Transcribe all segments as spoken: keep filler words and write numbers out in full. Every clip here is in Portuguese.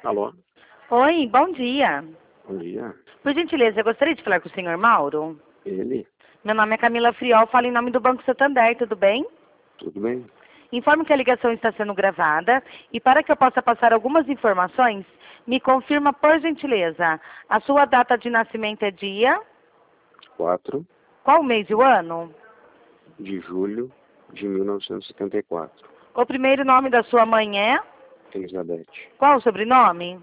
Alô? Oi, bom dia. Bom dia. Por gentileza, eu gostaria de falar com o senhor Mauro. Ele? Meu nome é Camila Friol, falo em nome do Banco Santander, tudo bem? Tudo bem? Informo que a ligação está sendo gravada e para que eu possa passar algumas informações, me confirma, por gentileza, a sua data de nascimento é dia? quatro Qual o mês e o ano? de julho de mil novecentos e setenta e quatro. O primeiro nome da sua mãe é? Elizabeth. Qual o sobrenome?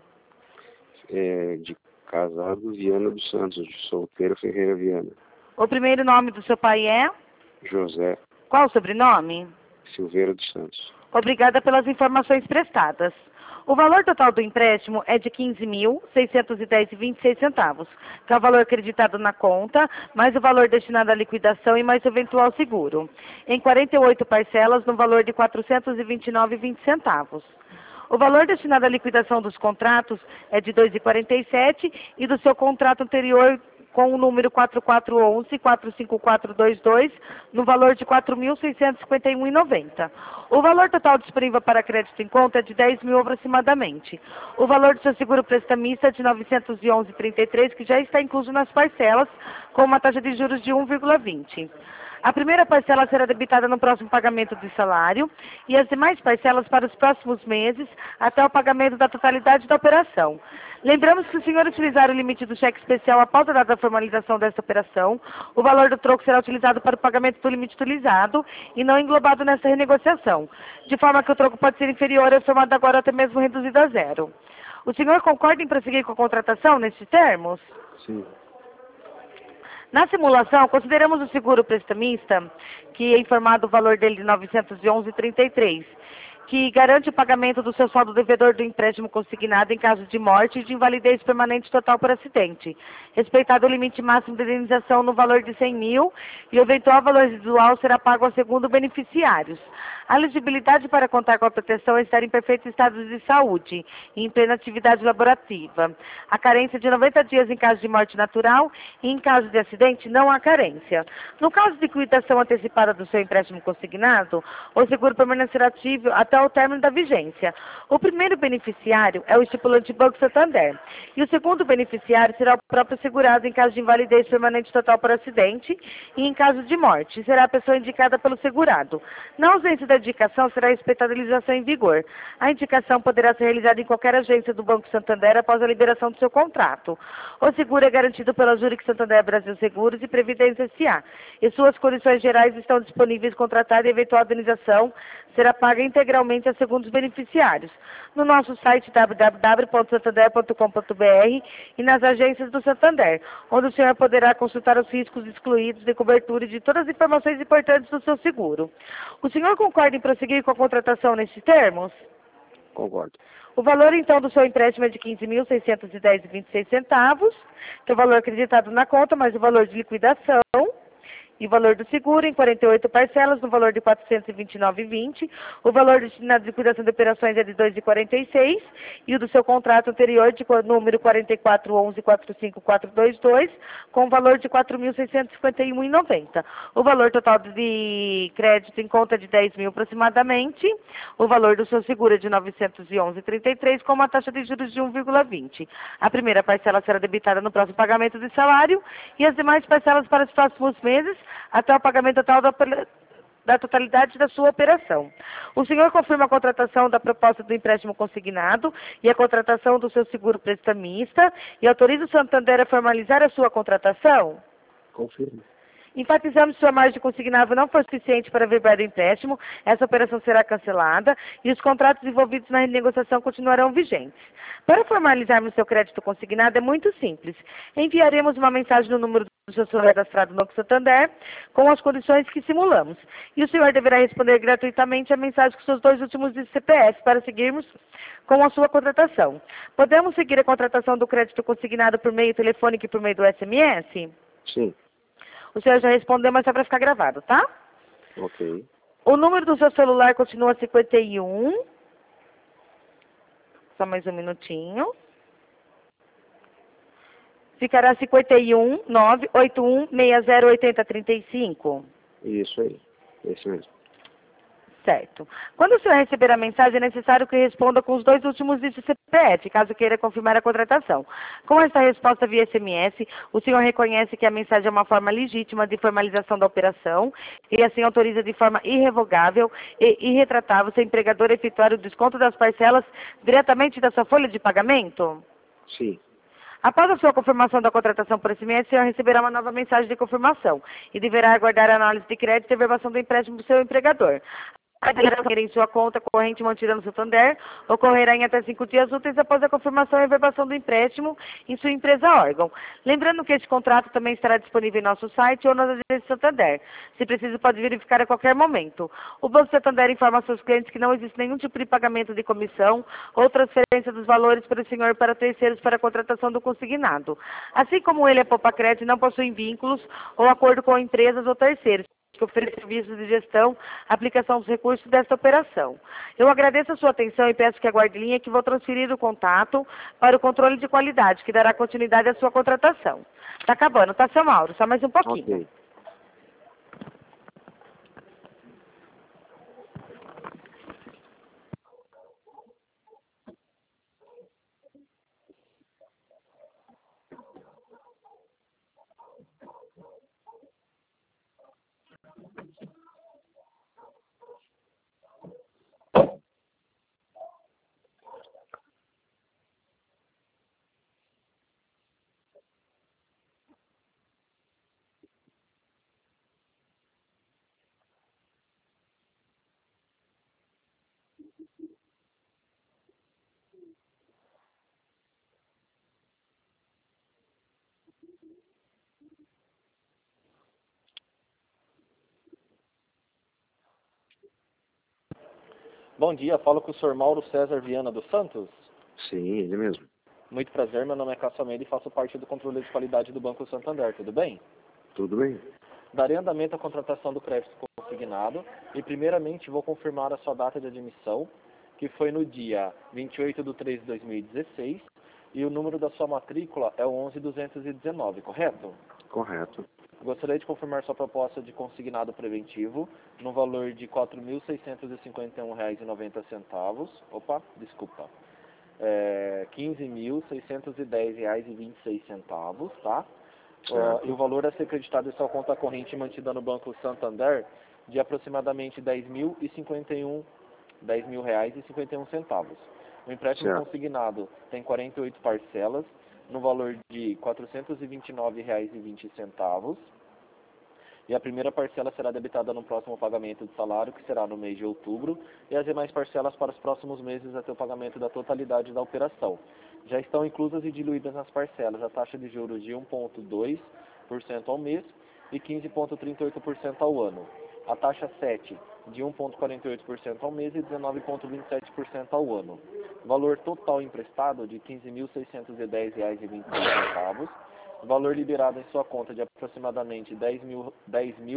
É, de casado, Viana dos Santos. De solteiro, Ferreira Viana. O primeiro nome do seu pai é? José Qual o sobrenome? Silveira dos Santos. Obrigada pelas informações prestadas. O valor total do empréstimo é de quinze mil, seiscentos e dez reais e vinte e seis centavos, que é o valor acreditado na conta, mais o valor destinado à liquidação e mais o eventual seguro, em quarenta e oito parcelas no valor de quatrocentos e vinte e nove reais e vinte centavos. O valor destinado à liquidação dos contratos é de dois reais e quarenta e sete centavos e do seu contrato anterior com o número quatro quatro um um, quatro cinco quatro dois dois, no valor de quatro mil seiscentos e cinquenta e um reais e noventa centavos. O valor total disponível para crédito em conta é de dez mil aproximadamente. O valor do seu seguro prestamista é de novecentos e onze reais e trinta e três centavos, que já está incluso nas parcelas, com uma taxa de juros de um vírgula vinte. A primeira parcela será debitada no próximo pagamento do salário e as demais parcelas para os próximos meses, até o pagamento da totalidade da operação. Lembramos que se o senhor utilizar o limite do cheque especial após a data da formalização desta operação, o valor do troco será utilizado para o pagamento do limite utilizado e não englobado nessa renegociação, de forma que o troco pode ser inferior ao somado agora até mesmo reduzido a zero. O senhor concorda em prosseguir com a contratação nesses termos? Sim. Na simulação, consideramos o seguro prestamista, que é informado o valor dele de novecentos e onze reais e trinta e três centavos, que garante o pagamento do seu saldo devedor do empréstimo consignado em caso de morte e de invalidez permanente total por acidente, respeitado o limite máximo de indenização no valor de cem mil e o eventual valor residual será pago ao segundo beneficiários. A elegibilidade para contar com a proteção é estar em perfeito estado de saúde e em plena atividade laborativa. A carência de noventa dias em caso de morte natural e em caso de acidente não há carência. No caso de liquidação antecipada do seu empréstimo consignado, o seguro permanecerá ativo até o término da vigência. O primeiro beneficiário é o estipulante Banco Santander e o segundo beneficiário será o próprio segurado em caso de invalidez permanente total por acidente e em caso de morte. Será a pessoa indicada pelo segurado. Na ausência da indicação, será respeitada a legislação em vigor. A indicação poderá ser realizada em qualquer agência do Banco Santander após a liberação do seu contrato. O seguro é garantido pela Zurich Santander Brasil Seguros e Previdência S A e suas condições gerais estão disponíveis contratada e eventual indenização será paga integralmente a segundos beneficiários. No nosso site w w w ponto santander ponto com ponto b r e nas agências do Santander, onde o senhor poderá consultar os riscos excluídos de cobertura e de todas as informações importantes do seu seguro. O senhor concorda em prosseguir com a contratação nesses termos? Concordo. O valor, então, do seu empréstimo é de quinze mil seiscentos e dez reais e vinte e seis centavos, que é o valor acreditado na conta, mais o valor de liquidação. E o valor do seguro em quarenta e oito parcelas, no valor de quatrocentos e vinte e nove reais e vinte centavos. O valor destinado à liquidação de operações é de dois reais e quarenta e seis centavos. E o do seu contrato anterior, de número quatro quatro um um, quatro cinco quatro dois dois, com valor de quatro mil seiscentos e cinquenta e um reais e noventa centavos. O valor total de crédito em conta é de dez mil aproximadamente. O valor do seu seguro é de novecentos e onze reais e trinta e três centavos, com uma taxa de juros de um vírgula vinte. A primeira parcela será debitada no próximo pagamento de salário e as demais parcelas para os próximos meses, até o pagamento total da, da totalidade da sua operação. O senhor confirma a contratação da proposta do empréstimo consignado e a contratação do seu seguro prestamista e autoriza o Santander a formalizar a sua contratação? Confirmo. Enfatizamos que sua margem consignável não for suficiente para verbal do empréstimo, essa operação será cancelada e os contratos envolvidos na renegociação continuarão vigentes. Para formalizarmos seu crédito consignado é muito simples. Enviaremos uma mensagem no número do seu celular cadastrado no Banco Santander com as condições que simulamos. E o senhor deverá responder gratuitamente a mensagem com seus dois últimos C P F para seguirmos com a sua contratação. Podemos seguir a contratação do crédito consignado por meio telefônico e por meio do S M S? Sim. O senhor já respondeu, mas só para ficar gravado, tá? Ok. O número do seu celular continua cinquenta e um. Só mais um minutinho. Ficará cinquenta e um, nove oito um, seis zero oito zero, três cinco. Isso aí. Esse mesmo. Certo. Quando o senhor receber a mensagem, é necessário que responda com os dois últimos dígitos do C P F, caso queira confirmar a contratação. Com esta resposta via S M S, o senhor reconhece que a mensagem é uma forma legítima de formalização da operação e assim autoriza de forma irrevogável e irretratável seu empregador a efetuar o desconto das parcelas diretamente da sua folha de pagamento? Sim. Após a sua confirmação da contratação por S M S, o senhor receberá uma nova mensagem de confirmação e deverá aguardar a análise de crédito e verbação do empréstimo do seu empregador. A declaração em sua conta corrente mantida no Santander ocorrerá em até cinco dias úteis após a confirmação e verbação do empréstimo em sua empresa órgão. Lembrando que este contrato também estará disponível em nosso site ou nas agências Santander. Se preciso, pode verificar a qualquer momento. O Banco Santander informa aos seus clientes que não existe nenhum tipo de pagamento de comissão ou transferência dos valores para o senhor para terceiros para a contratação do consignado. Assim como ele é poupa crédito, não possui vínculos ou acordo com empresas ou terceiros que oferece serviços de gestão, aplicação dos recursos desta operação. Eu agradeço a sua atenção e peço que aguarde linha que vou transferir o contato para o controle de qualidade, que dará continuidade à sua contratação. Está acabando, tá, seu Mauro? Só mais um pouquinho. Ok. Bom dia, falo com o senhor Mauro César Viana dos Santos. Sim, ele mesmo. Muito prazer, meu nome é Cássio Almeida e faço parte do controle de qualidade do Banco Santander, tudo bem? Tudo bem? Darei andamento à contratação do crédito consignado e primeiramente vou confirmar a sua data de admissão, que foi no dia vinte e oito de três de dois mil e dezesseis, e o número da sua matrícula é o onze duzentos e dezenove, correto? Correto. Gostaria de confirmar sua proposta de consignado preventivo no valor de quatro mil seiscentos e cinquenta e um reais e noventa centavos. Opa, desculpa. É, quinze mil seiscentos e dez reais e vinte e seis centavos, tá? Uh, e o valor a ser acreditado em sua conta corrente mantida no Banco Santander de aproximadamente dez mil e cinquenta e um, dez mil reais e cinquenta e um centavos. O empréstimo Certo. consignado tem quarenta e oito parcelas no valor de quatrocentos e vinte e nove reais e vinte centavos. E a primeira parcela será debitada no próximo pagamento de salário, que será no mês de outubro, e as demais parcelas para os próximos meses até o pagamento da totalidade da operação. Já estão inclusas e diluídas nas parcelas a taxa de juros de um vírgula dois por cento ao mês e quinze vírgula trinta e oito por cento ao ano. A taxa sete de um vírgula quarenta e oito por cento ao mês e dezenove vírgula vinte e sete por cento ao ano. Valor total emprestado de quinze mil seiscentos e dez reais e vinte e seis centavos. Valor liberado em sua conta de aproximadamente dez mil, dez mil,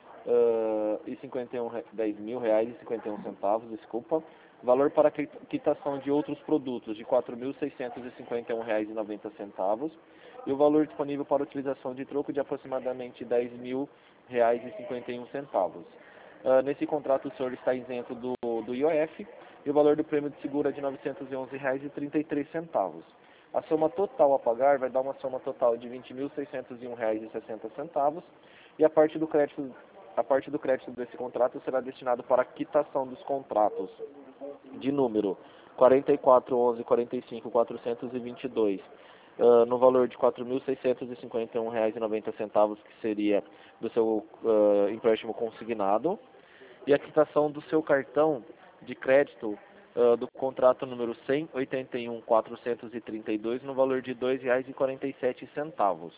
uh, e cinquenta e um, dez mil reais e cinquenta e um centavos, desculpa. Valor para quitação de outros produtos de quatro mil seiscentos e cinquenta e um reais e noventa centavos. E o valor disponível para utilização de troco de aproximadamente dez mil reais e cinquenta e um centavos. Uh, nesse contrato o senhor está isento do, do I O F e o valor do prêmio de seguro é de novecentos e onze reais e trinta e três centavos. A soma total a pagar vai dar uma soma total de vinte mil seiscentos e um reais e sessenta centavos e a parte do crédito, a parte do crédito desse contrato será destinado para a quitação dos contratos de número quarenta e quatro, onze, quarenta e cinco, quatrocentos e vinte e dois, uh, no valor de quatro mil seiscentos e cinquenta e um reais e noventa centavos, que seria do seu uh, empréstimo consignado, e a quitação do seu cartão de crédito Uh, do contrato número cem, oitenta e um, quatrocentos e trinta e dois, no valor de dois reais e quarenta e sete centavos,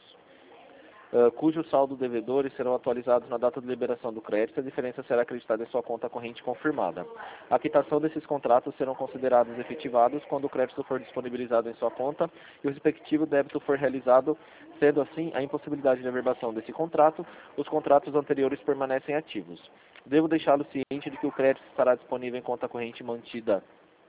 uh, cujo saldo devedores serão atualizados na data de liberação do crédito. A diferença será acreditada em sua conta corrente confirmada. A quitação desses contratos serão considerados efetivados quando o crédito for disponibilizado em sua conta e o respectivo débito for realizado. Sendo assim, a impossibilidade de averbação desse contrato, os contratos anteriores permanecem ativos. Devo deixá-lo ciente de que o crédito estará disponível em conta corrente mantida,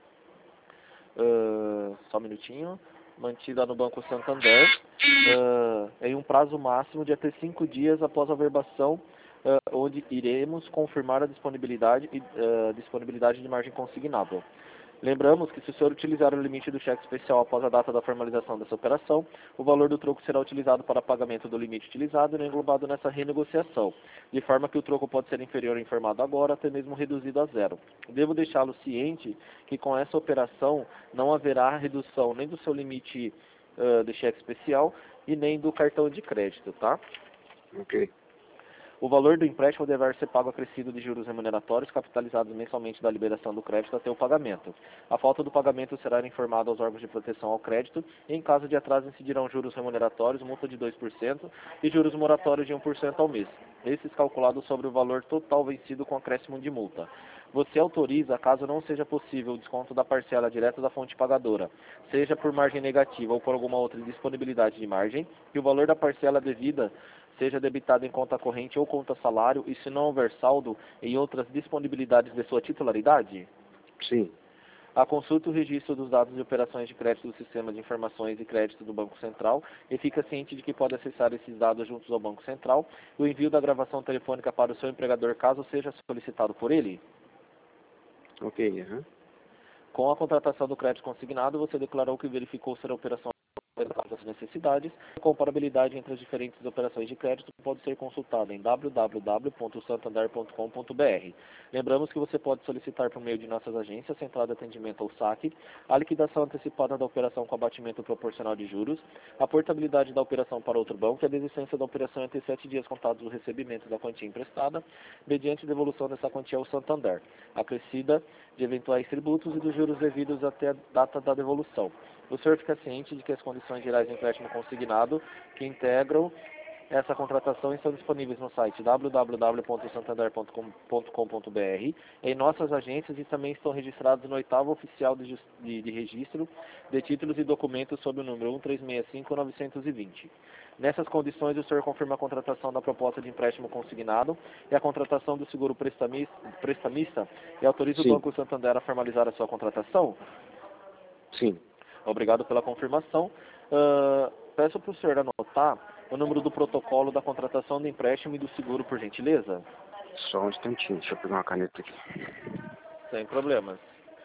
uh, só um minutinho, mantida no Banco Santander, uh, em um prazo máximo de até cinco dias após a averbação uh, onde iremos confirmar a disponibilidade, uh, disponibilidade de margem consignável. Lembramos que se o senhor utilizar o limite do cheque especial após a data da formalização dessa operação, o valor do troco será utilizado para pagamento do limite utilizado e não englobado nessa renegociação, de forma que o troco pode ser inferior ao informado agora, até mesmo reduzido a zero. Devo deixá-lo ciente que com essa operação não haverá redução nem do seu limite uh, de cheque especial e nem do cartão de crédito, tá? Ok. O valor do empréstimo deverá ser pago acrescido de juros remuneratórios capitalizados mensalmente da liberação do crédito até o pagamento. A falta do pagamento será informada aos órgãos de proteção ao crédito e, em caso de atraso, incidirão juros remuneratórios, multa de dois por cento e juros moratórios de um por cento ao mês. Esses calculados sobre o valor total vencido com acréscimo de multa. Você autoriza, caso não seja possível o desconto da parcela direta da fonte pagadora, seja por margem negativa ou por alguma outra disponibilidade de margem, que o valor da parcela devida seja debitado em conta corrente ou conta salário e, se não houver saldo, em outras disponibilidades de sua titularidade? Sim. A consulta o registro dos dados de operações de crédito do Sistema de Informações e Crédito do Banco Central e fica ciente de que pode acessar esses dados juntos ao Banco Central e o envio da gravação telefônica para o seu empregador caso seja solicitado por ele? Ok, aham. Uhum. Com a contratação do crédito consignado, você declarou que verificou ser a operação das necessidades. A comparabilidade entre as diferentes operações de crédito pode ser consultada em w w w ponto santander ponto com ponto b r. Lembramos que você pode solicitar por meio de nossas agências, Central de Atendimento ou saque, a liquidação antecipada da operação com abatimento proporcional de juros, a portabilidade da operação para outro banco e a desistência da operação entre sete dias contados do recebimento da quantia emprestada, mediante devolução dessa quantia ao Santander, acrescida de eventuais tributos e dos juros devidos até a data da devolução. O senhor fica ciente de que as condições gerais de empréstimo consignado que integram essa contratação estão disponíveis no site w w w ponto santander ponto com ponto b r, em nossas agências e também estão registrados no oitavo oficial de, de, de registro de títulos e documentos sob o número um três seis cinco nove dois zero. Nessas condições, o senhor confirma a contratação da proposta de empréstimo consignado e a contratação do seguro prestamista, prestamista e autoriza Sim. o Banco Santander a formalizar a sua contratação? Sim. Obrigado pela confirmação. Uh, peço para o senhor anotar o número do protocolo da contratação do empréstimo e do seguro, por gentileza. Só um instantinho, deixa eu pegar uma caneta aqui. Sem problemas.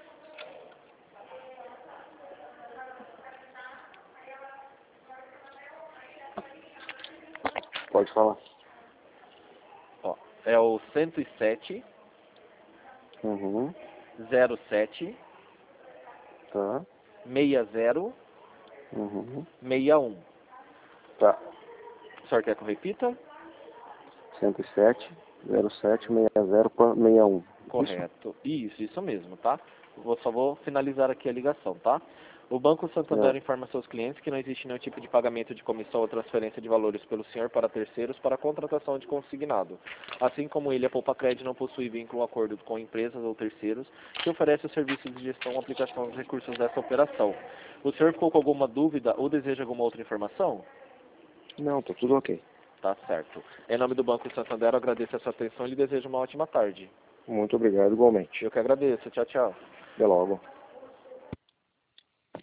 Pode falar. Ó, é o cento e sete, Uhum. zero sete, Tá. seis zero, Uhum. seis um. Tá. O senhor quer que eu repita? cento e sete, zero sete, seis zero, seis um. Correto. Isso, isso mesmo, tá? Vou, só vou finalizar aqui a ligação, tá? O Banco Santander É. informa seus clientes que não existe nenhum tipo de pagamento de comissão ou transferência de valores pelo senhor para terceiros para a contratação de consignado. Assim como ele, a Poupa-Cred não possui vínculo ou acordo com empresas ou terceiros que oferecem os serviços de gestão ou aplicação dos recursos dessa operação. O senhor ficou com alguma dúvida ou deseja alguma outra informação? Não, tá tudo ok. Tá certo. Em nome do Banco Santander, eu agradeço a sua atenção e lhe desejo uma ótima tarde. Muito obrigado, igualmente. Eu que agradeço. Tchau, tchau. Até logo.